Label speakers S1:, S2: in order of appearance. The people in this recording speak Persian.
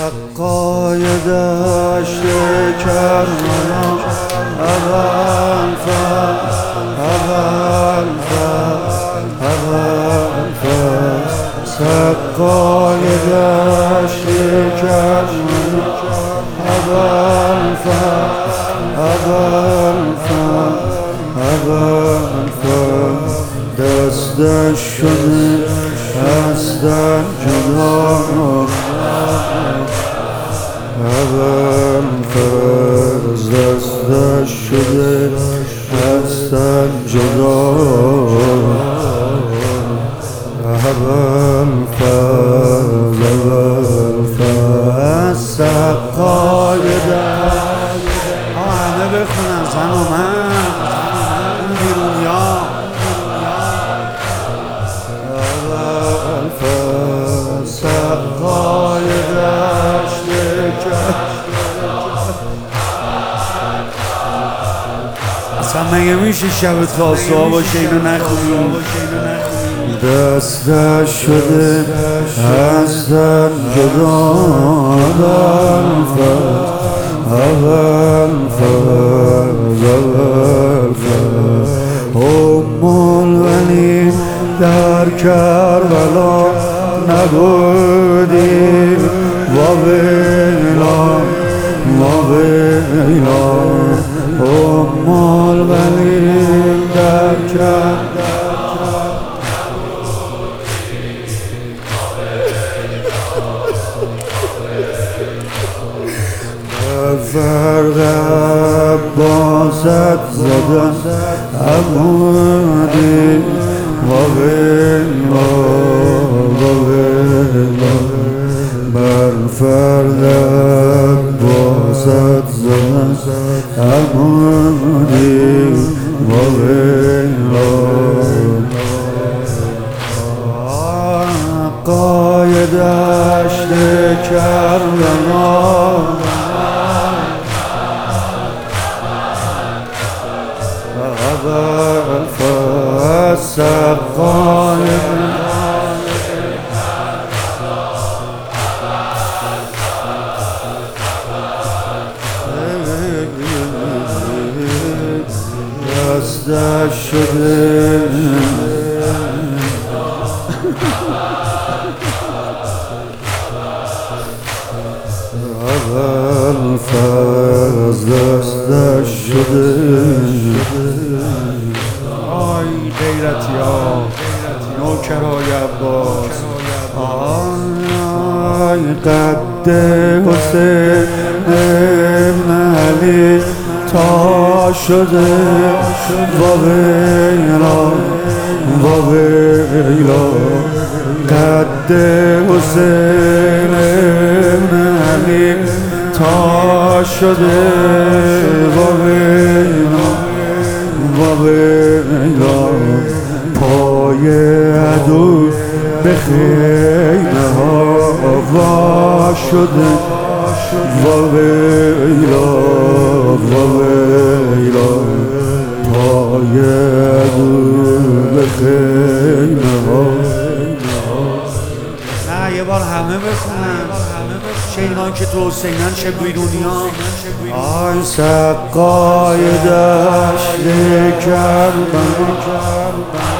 S1: سقای دشت کربلا اول سقای دشت کربلا اول دستش شده از تن جدا دستش شده از تن جدا سقای همه بخونن زن و من بیرونیا سقای دشت اصلا مگه میشه شب تاسوها باشه اینو نخونیم دستش شده از تن جدا ولی در کربلا نبودی ویلا ولی در کربلا فرق عباست زدن عمودی ویلا بر فرق عباست زدن عمودی ویلا سقای دشت کربلا سقای دستش شده دستش شده آی غیرتی ها نوکرای عباس آی قد حسین ابن علی تا شده ویلا قد حسین ابن علی تا شده ویلا پای عدو به خیمه ها وا شده ویلا پای عدو به خیمه ها نه یه بار همه بخونن چه اینان که تو حسینن چه بیرونیان آی سقای دشت کربلا